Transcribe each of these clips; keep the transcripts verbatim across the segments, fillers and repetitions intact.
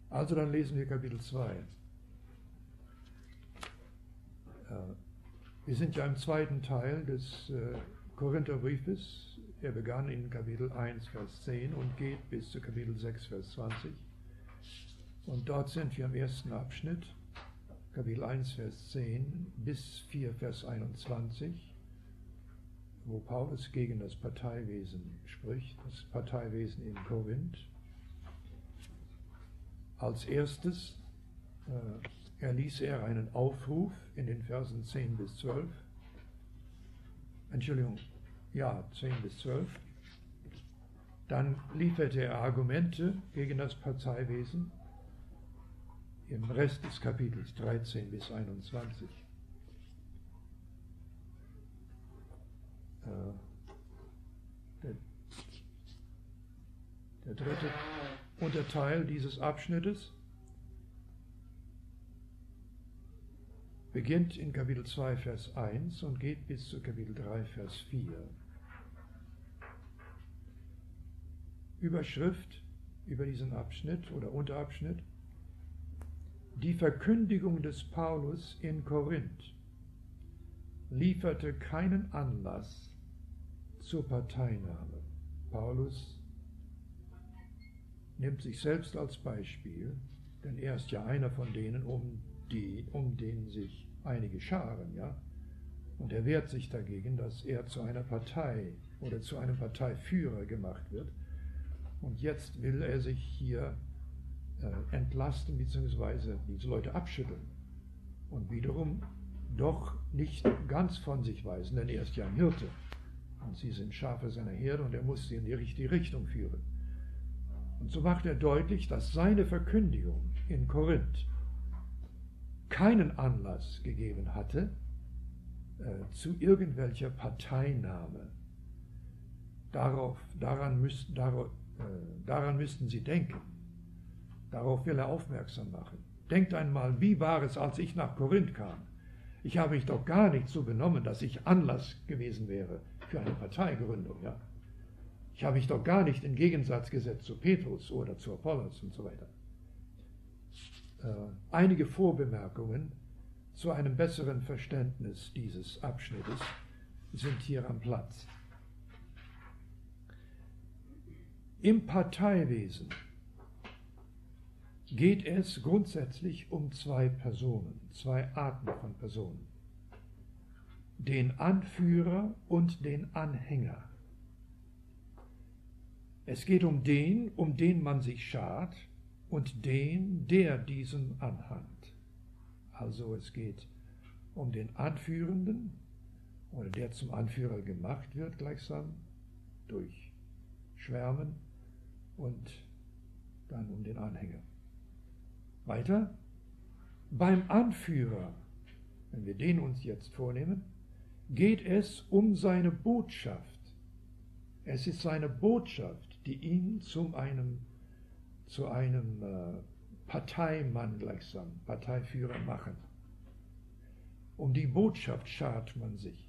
Also dann lesen wir Kapitel zwei. Wir sind ja im zweiten Teil des Korintherbriefes. Er begann in Kapitel eins, Vers zehn und geht bis zu Kapitel sechs, Vers zwanzig. Und dort sind wir im ersten Abschnitt, Kapitel eins, Vers zehn bis vier, Vers einundzwanzig, wo Paulus gegen das Parteiwesen spricht, das Parteiwesen in Korinth. Als erstes äh, erließ er einen Aufruf in den Versen zehn bis zwölf. Entschuldigung, ja, zehn bis zwölf. Dann lieferte er Argumente gegen das Parteiwesen im Rest des Kapitels dreizehn bis einundzwanzig. Der, der dritte Unterteil dieses Abschnittes beginnt in Kapitel zwei, Vers eins und geht bis zu Kapitel drei, Vers vier. Überschrift über diesen Abschnitt oder Unterabschnitt: Die Verkündigung des Paulus in Korinth lieferte keinen Anlass zur Parteinahme. Paulus nimmt sich selbst als Beispiel, denn er ist ja einer von denen, um, die, um den sich einige scharen, ja? Und er wehrt sich dagegen, dass er zu einer Partei oder zu einem Parteiführer gemacht wird. Und jetzt will er sich hier äh, entlasten bzw. diese Leute abschütteln und wiederum doch nicht ganz von sich weisen, denn er ist ja ein Hirte und sie sind Schafe seiner Herde und er muss sie in die richtige Richtung führen. Und so macht er deutlich, dass seine Verkündigung in Korinth keinen Anlass gegeben hatte äh, zu irgendwelcher Parteinahme. Darauf, daran, müsst, darauf, äh, daran müssten Sie denken. Darauf will er aufmerksam machen. Denkt einmal, wie war es, als ich nach Korinth kam? Ich habe mich doch gar nicht so benommen, dass ich Anlass gewesen wäre für eine Parteigründung. Ja? Ich habe mich doch gar nicht in Gegensatz gesetzt zu Petrus oder zu Apollos und so weiter. Äh, einige Vorbemerkungen zu einem besseren Verständnis dieses Abschnittes sind hier am Platz. Im Parteiwesen geht es grundsätzlich um zwei Personen, zwei Arten von Personen. Den Anführer und den Anhänger. Es geht um den, um den man sich schart, und den, der diesem anhangt. Also es geht um den Anführenden oder der zum Anführer gemacht wird, gleichsam durch Schwärmen, und dann um den Anhänger. Weiter, beim Anführer, wenn wir den uns jetzt vornehmen, geht es um seine Botschaft. Es ist seine Botschaft, die ihn zu einem, zu einem äh, Parteimann gleichsam, Parteiführer machen. Um die Botschaft schart man sich.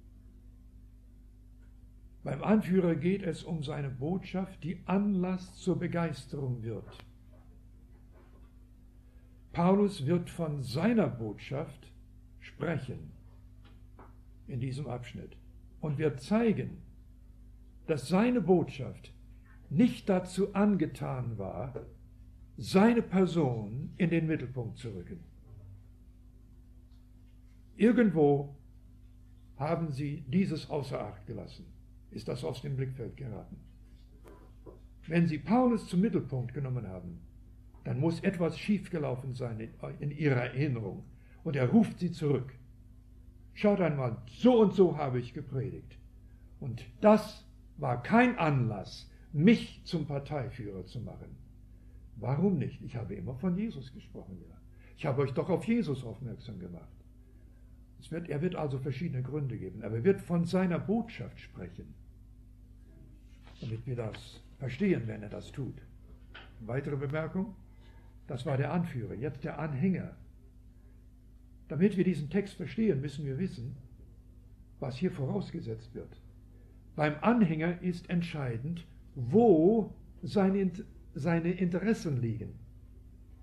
Beim Anführer geht es um seine Botschaft, die Anlass zur Begeisterung wird. Paulus wird von seiner Botschaft sprechen in diesem Abschnitt und wird zeigen, dass seine Botschaft nicht dazu angetan war, seine Person in den Mittelpunkt zu rücken. Irgendwo haben sie dieses außer Acht gelassen, ist das aus dem Blickfeld geraten. Wenn sie Paulus zum Mittelpunkt genommen haben, dann muss etwas schiefgelaufen sein in, in ihrer Erinnerung. Und er ruft sie zurück. Schaut einmal, so und so habe ich gepredigt. Und das war kein Anlass, mich zum Parteiführer zu machen. Warum nicht? Ich habe immer von Jesus gesprochen, ja. Ich habe euch doch auf Jesus aufmerksam gemacht. Es wird, er wird also verschiedene Gründe geben, aber er wird von seiner Botschaft sprechen, damit wir das verstehen, wenn er das tut. Weitere Bemerkung? Das war der Anführer, jetzt der Anhänger. Damit wir diesen Text verstehen, müssen wir wissen, was hier vorausgesetzt wird. Beim Anhänger ist entscheidend, wo seine, seine Interessen liegen.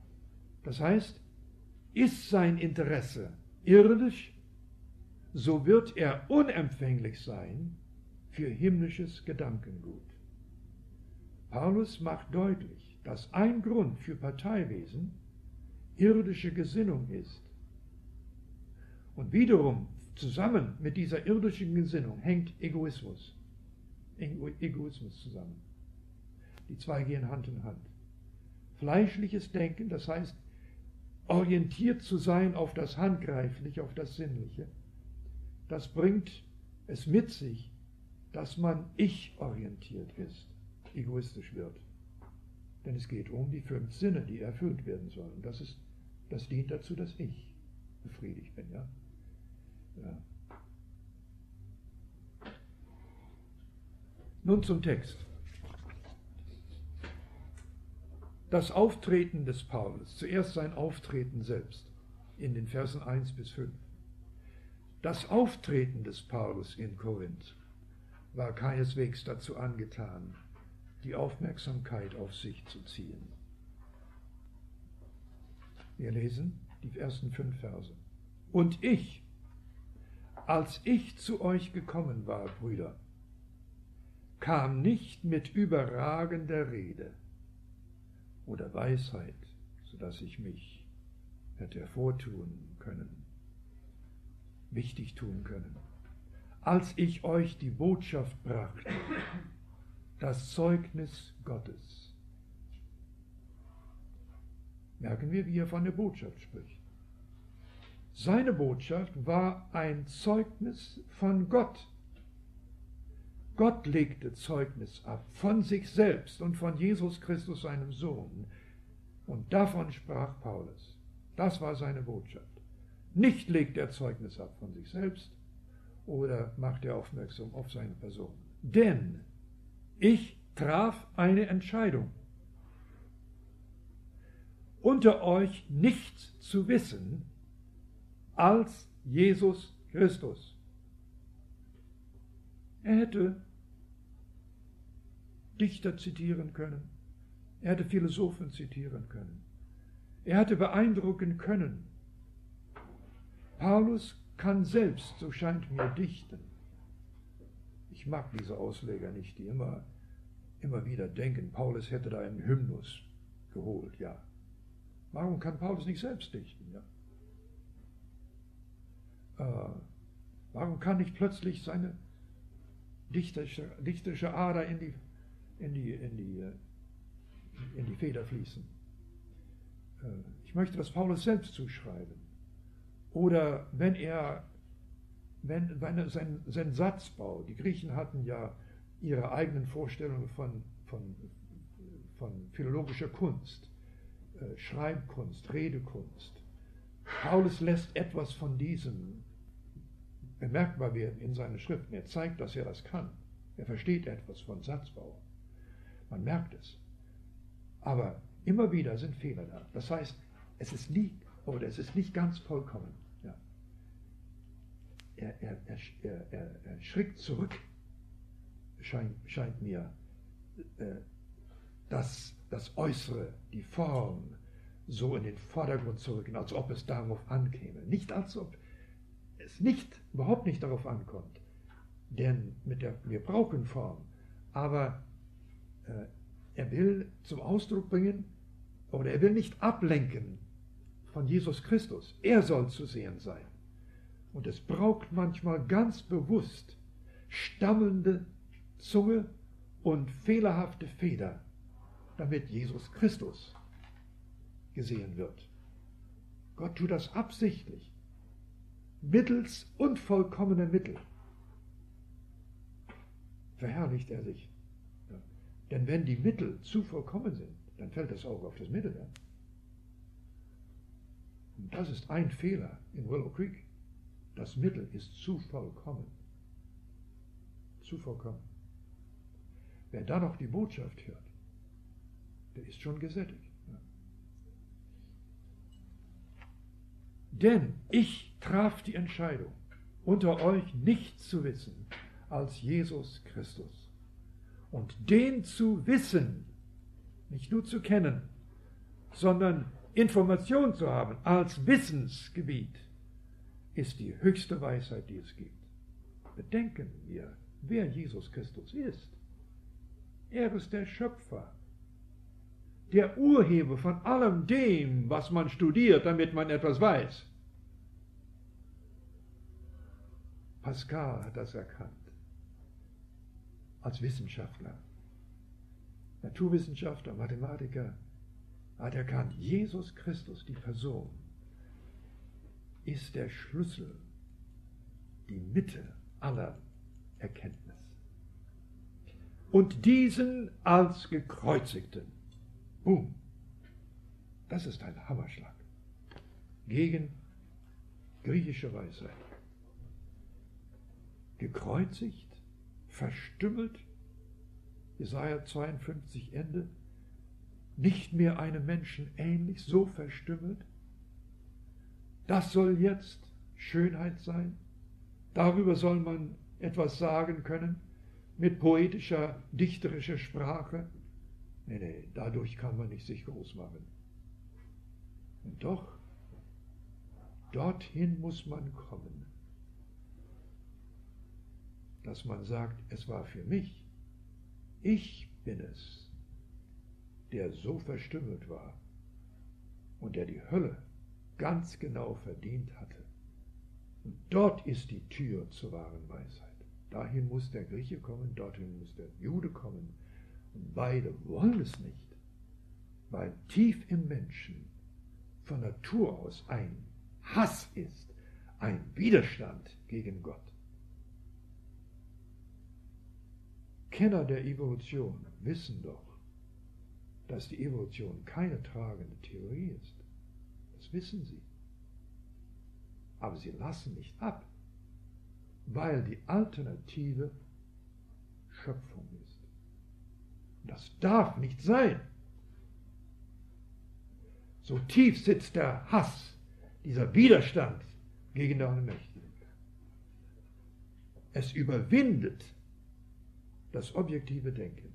Das heißt, ist sein Interesse irdisch, so wird er unempfänglich sein für himmlisches Gedankengut. Paulus macht deutlich, dass ein Grund für Parteiwesen irdische Gesinnung ist. Und wiederum zusammen mit dieser irdischen Gesinnung hängt Egoismus. Ego- Egoismus zusammen. Die zwei gehen Hand in Hand. Fleischliches Denken, das heißt, orientiert zu sein auf das Handgreifliche, auf das Sinnliche, das bringt es mit sich, dass man ich-orientiert ist, egoistisch wird. Denn es geht um die fünf Sinne, die erfüllt werden sollen. Das ist, das dient dazu, dass ich befriedigt bin. Ja? Ja. Nun zum Text. Das Auftreten des Paulus, zuerst sein Auftreten selbst, in den Versen eins bis fünf. Das Auftreten des Paulus in Korinth war keineswegs dazu angetan, die Aufmerksamkeit auf sich zu ziehen. Wir lesen die ersten fünf Verse. Und ich, als ich zu euch gekommen war, Brüder, kam nicht mit überragender Rede oder Weisheit, sodass ich mich hätte hervortun können, wichtig tun können, als ich euch die Botschaft brachte, das Zeugnis Gottes. Merken wir, wie er von der Botschaft spricht. Seine Botschaft war ein Zeugnis von Gott. Gott legte Zeugnis ab von sich selbst und von Jesus Christus, seinem Sohn. Und davon sprach Paulus. Das war seine Botschaft. Nicht legt er Zeugnis ab von sich selbst oder macht er aufmerksam auf seine Person. Denn ich traf eine Entscheidung, unter euch nichts zu wissen als Jesus Christus. Er hätte Dichter zitieren können, er hätte Philosophen zitieren können, er hätte beeindrucken können. Paulus kann selbst, so scheint mir, dichten. Ich mag diese Ausleger nicht, die immer, immer wieder denken, Paulus hätte da einen Hymnus geholt, ja. Warum kann Paulus nicht selbst dichten, ja? Äh, warum kann nicht plötzlich seine dichterische, dichterische Ader in die, in die, in die, in die Feder fließen? Äh, ich möchte das Paulus selbst zuschreiben. Oder wenn er, wenn, wenn er sein, sein Satzbau, die Griechen hatten ja ihre eigenen Vorstellungen von, von, von philologischer Kunst, äh, Schreibkunst, Redekunst. Paulus lässt etwas von diesem bemerkbar werden in seinen Schriften. Er zeigt, dass er das kann. Er versteht etwas von Satzbau. Man merkt es. Aber immer wieder sind Fehler da. Das heißt, es ist nie, oder es ist nicht ganz vollkommen. Ja. Er, er, er, er, er schrickt zurück, scheint, scheint mir, äh, dass das Äußere, die Form, so in den Vordergrund zu rücken, als ob es darauf ankäme. Nicht als ob es nicht, überhaupt nicht darauf ankommt. Denn mit der, wir brauchen Form. Aber äh, er will zum Ausdruck bringen, oder er will nicht ablenken von Jesus Christus. Er soll zu sehen sein. Und es braucht manchmal ganz bewusst stammelnde Zunge und fehlerhafte Feder, damit Jesus Christus gesehen wird. Gott tut das absichtlich, mittels unvollkommenen Mitteln. Verherrlicht er sich. Ja. Denn wenn die Mittel zu vollkommen sind, dann fällt das Auge auf das Mittel. Ja. Und das ist ein Fehler in Willow Creek. Das Mittel ist zu vollkommen. Zu vollkommen. Wer da noch die Botschaft hört, der ist schon gesättigt. Ja. Denn ich traf die Entscheidung, unter euch nichts zu wissen als Jesus Christus. Und den zu wissen, nicht nur zu kennen, sondern Information zu haben als Wissensgebiet, ist die höchste Weisheit, die es gibt. Bedenken wir, wer Jesus Christus ist. Er ist der Schöpfer, der Urheber von allem dem, was man studiert, damit man etwas weiß. Pascal hat das erkannt, als Wissenschaftler, Naturwissenschaftler, Mathematiker, hat erkannt, Jesus Christus, die Person, ist der Schlüssel, die Mitte aller Erkenntnis. Und diesen als Gekreuzigten. Boom. Das ist ein Hammerschlag gegen griechische Weisheit. Gekreuzigt, verstümmelt, Jesaja zweiundfünfzig Ende, nicht mehr einem Menschen ähnlich, so verstümmelt. Das soll jetzt Schönheit sein. Darüber soll man etwas sagen können mit poetischer, dichterischer Sprache. Nee, nee, dadurch kann man nicht sich groß machen. Und doch, dorthin muss man kommen, dass man sagt, es war für mich, ich bin es, der so verstümmelt war und der die Hölle ganz genau verdient hatte. Und dort ist die Tür zur wahren Weisheit. Dahin muss der Grieche kommen, dorthin muss der Jude kommen. Und beide wollen es nicht, weil tief im Menschen von Natur aus ein Hass ist, ein Widerstand gegen Gott. Kenner der Evolution wissen doch, dass die Evolution keine tragende Theorie ist. Das wissen sie. Aber sie lassen nicht ab, weil die Alternative Schöpfung ist. Das darf nicht sein. So tief sitzt der Hass, dieser Widerstand gegen den Allmächtigen. Es überwindet das objektive Denken.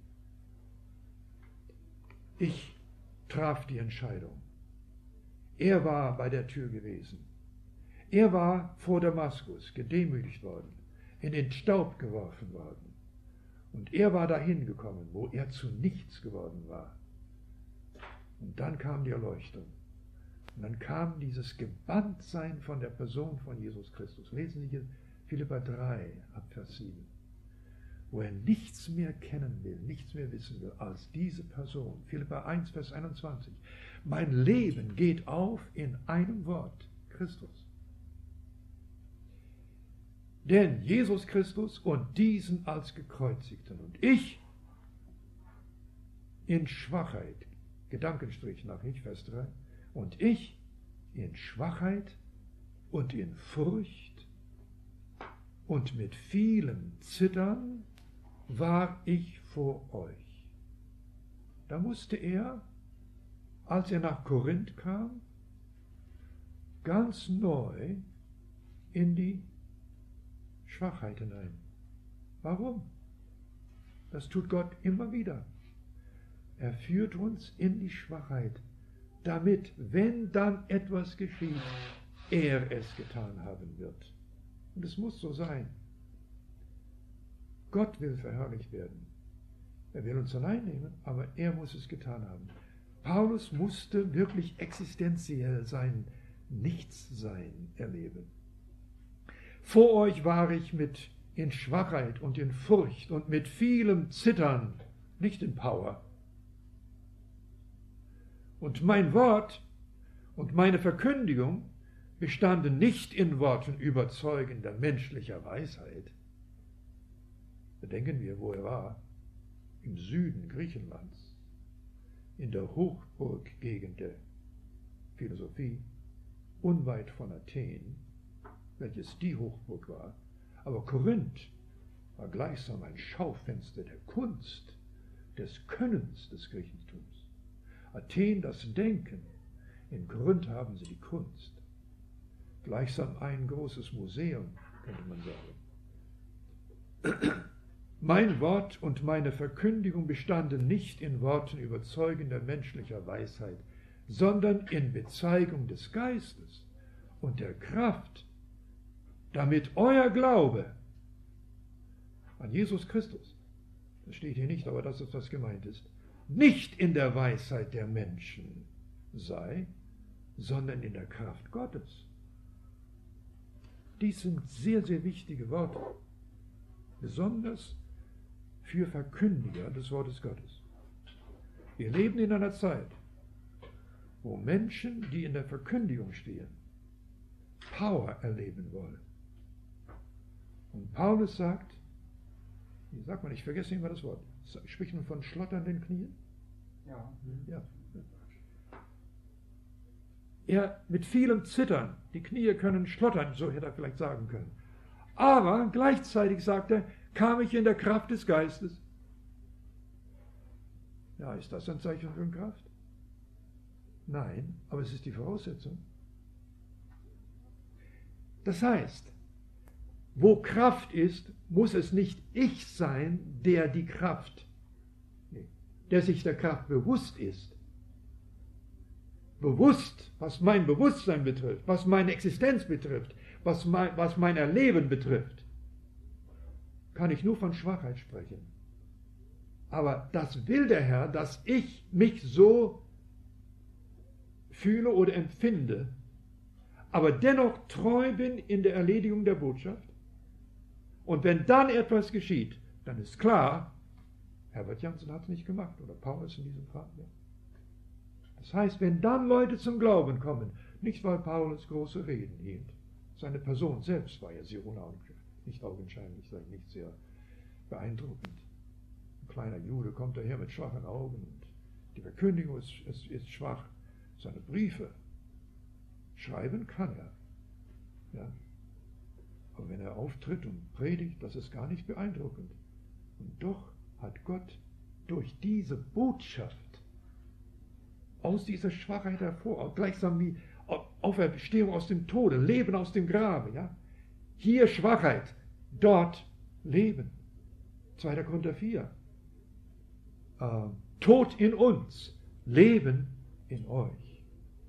Ich traf die Entscheidung. Er war bei der Tür gewesen. Er war vor Damaskus gedemütigt worden, in den Staub geworfen worden. Und er war dahin gekommen, wo er zu nichts geworden war. Und dann kam die Erleuchtung. Und dann kam dieses Gebanntsein von der Person von Jesus Christus. Lesen Sie hier Philipper drei, ab Vers sieben. Wo er nichts mehr kennen will, nichts mehr wissen will, als diese Person. Philipper eins, Vers einundzwanzig. Mein Leben geht auf in einem Wort, Christus. Denn Jesus Christus und diesen als Gekreuzigten und ich in Schwachheit, Gedankenstrich nach ich, Vers drei, und ich in Schwachheit und in Furcht und mit vielem Zittern war ich vor euch. Da musste er, als er nach Korinth kam, ganz neu in die Schwachheit hinein. Warum? Das tut Gott immer wieder. Er führt uns in die Schwachheit, damit, wenn dann etwas geschieht, er es getan haben wird. Und es muss so sein. Gott will verherrlicht werden. Er will uns allein nehmen, aber er muss es getan haben. Paulus musste wirklich existenziell sein Nichtssein erleben. Vor euch war ich mit in Schwachheit und in Furcht und mit vielem Zittern, nicht in Power. Und mein Wort und meine Verkündigung bestanden nicht in Worten überzeugender menschlicher Weisheit. Bedenken wir, wo er war, im Süden Griechenlands, in der Hochburggegend der Philosophie, unweit von Athen, welches die Hochburg war, aber Korinth war gleichsam ein Schaufenster der Kunst, des Könnens des Griechentums. Athen das Denken, in Korinth haben sie die Kunst. Gleichsam ein großes Museum, könnte man sagen. Mein Wort und meine Verkündigung bestanden nicht in Worten überzeugender menschlicher Weisheit, sondern in Bezeugung des Geistes und der Kraft, damit euer Glaube an Jesus Christus, das steht hier nicht, aber das ist, was gemeint ist, nicht in der Weisheit der Menschen sei, sondern in der Kraft Gottes. Dies sind sehr, sehr wichtige Worte, besonders für Verkündiger des Wortes Gottes. Wir leben in einer Zeit, wo Menschen, die in der Verkündigung stehen, Power erleben wollen. Und Paulus sagt, wie sagt man, ich vergesse immer das Wort, spricht man von schlotternden Knien? Ja. Ja. Er mit vielem Zittern, die Knie können schlottern, so hätte er vielleicht sagen können. Aber gleichzeitig sagt er, kam ich in der Kraft des Geistes. Ja, ist das ein Zeichen von Kraft? Nein, aber es ist die Voraussetzung. Das heißt, wo Kraft ist, muss es nicht ich sein, der die Kraft, nee, der sich der Kraft bewusst ist. Bewusst, was mein Bewusstsein betrifft, was meine Existenz betrifft, was mein, was mein Erleben betrifft, kann ich nur von Schwachheit sprechen. Aber das will der Herr, dass ich mich so fühle oder empfinde, aber dennoch treu bin in der Erledigung der Botschaft. Und wenn dann etwas geschieht, dann ist klar, Herbert Jansen hat es nicht gemacht, oder Paulus in diesem Fall. Ja. Das heißt, wenn dann Leute zum Glauben kommen, nicht weil Paulus große Reden hielt, seine Person selbst war ja sehr unaugenscheinlich, nicht augenscheinlich, nicht sehr beeindruckend. Ein kleiner Jude kommt daher mit schwachen Augen und die Verkündigung ist, ist, ist schwach. Seine Briefe schreiben kann er. Ja. Aber wenn er auftritt und predigt, das ist gar nicht beeindruckend. Und doch hat Gott durch diese Botschaft aus dieser Schwachheit hervor, gleichsam wie Auferstehung aus dem Tode, Leben aus dem Grabe. Ja? Hier Schwachheit, dort Leben. zweiter Korinther vier. Äh, Tod in uns, Leben in euch.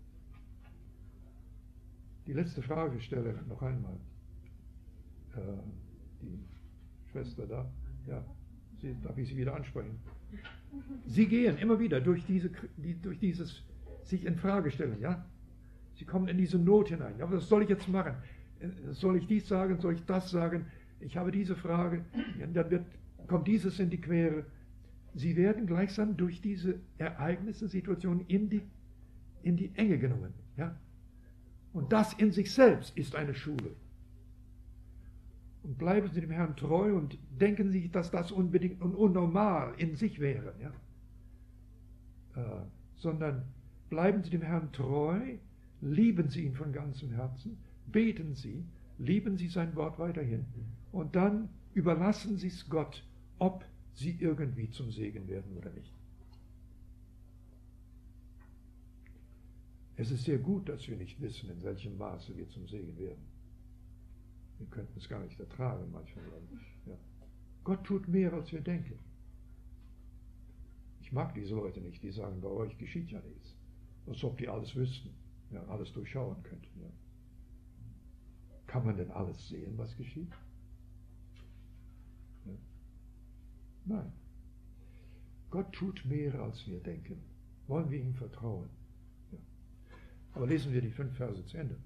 Die letzte Fragesteller noch einmal. Äh, die Schwester da, ja, sie, darf ich sie wieder ansprechen? Sie gehen immer wieder durch, diese, die, durch dieses sich in Frage stellen, ja? Sie kommen in diese Not hinein. Ja, was soll ich jetzt machen? Soll ich dies sagen? Soll ich das sagen? Ich habe diese Frage. Ja, dann wird, kommt dieses in die Quere. Sie werden gleichsam durch diese Ereignisse, Situationen in die, in die Enge genommen, ja? Und das in sich selbst ist eine Schule. Und bleiben Sie dem Herrn treu und denken Sie, dass das unbedingt und unnormal in sich wäre. Ja? Äh, sondern bleiben Sie dem Herrn treu, lieben Sie ihn von ganzem Herzen, beten Sie, lieben Sie sein Wort weiterhin. Und dann überlassen Sie es Gott, ob Sie irgendwie zum Segen werden oder nicht. Es ist sehr gut, dass wir nicht wissen, in welchem Maße wir zum Segen werden. Wir könnten es gar nicht ertragen, manchmal. Ja. Gott tut mehr, als wir denken. Ich mag diese Leute nicht, die sagen, bei euch geschieht ja nichts. Als ob die alles wüssten, ja, alles durchschauen könnten. Ja. Kann man denn alles sehen, was geschieht? Ja. Nein. Gott tut mehr, als wir denken. Wollen wir ihm vertrauen? Ja. Aber lesen wir die fünf Verse zu Ende.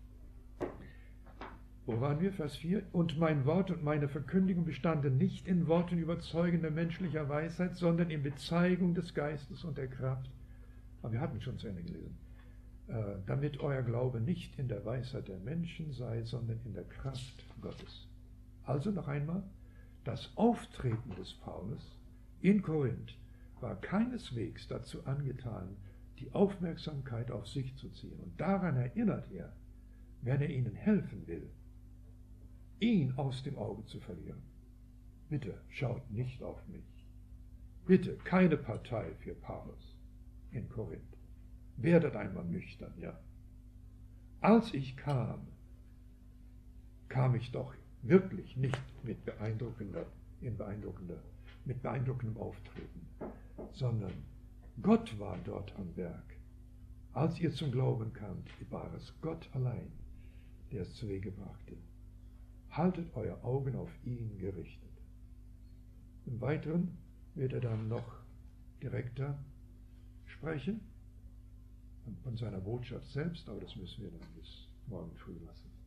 Wo waren wir? Vers vier. Und mein Wort und meine Verkündigung bestanden nicht in Worten überzeugender menschlicher Weisheit, sondern in Bezeugung des Geistes und der Kraft. Aber wir hatten schon zu Ende gelesen. Äh, damit euer Glaube nicht in der Weisheit der Menschen sei, sondern in der Kraft Gottes. Also noch einmal, das Auftreten des Paulus in Korinth war keineswegs dazu angetan, die Aufmerksamkeit auf sich zu ziehen. Und daran erinnert er, wenn er ihnen helfen will, ihn aus dem Auge zu verlieren. Bitte schaut nicht auf mich. Bitte keine Partei für Paulus in Korinth. Werdet einmal nüchtern, ja. Als ich kam, kam ich doch wirklich nicht mit beeindruckender, in beeindruckender, mit beeindruckendem Auftreten, sondern Gott war dort am Werk. Als ihr zum Glauben kamt, war es Gott allein, der es zu Wege brachte. Haltet euer Augen auf ihn gerichtet. Im Weiteren wird er dann noch direkter sprechen von seiner Botschaft selbst, aber das müssen wir dann bis morgen früh lassen.